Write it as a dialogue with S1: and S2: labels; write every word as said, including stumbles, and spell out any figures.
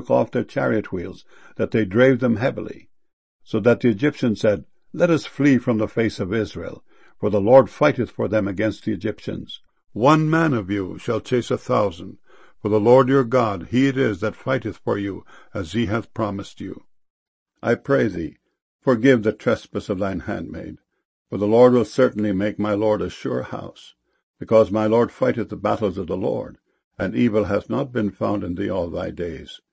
S1: took off their chariot wheels, that they drave them heavily. So that the Egyptians said, Let us flee from the face of Israel, for the Lord fighteth for them against the Egyptians. One man of you shall chase a thousand, for the Lord your God, he it is that fighteth for you, as he hath promised you. I pray thee, forgive the trespass of thine handmaid, for the Lord will certainly make my Lord a sure house, because my Lord fighteth the battles of the Lord, and evil hath not been found in thee all thy days.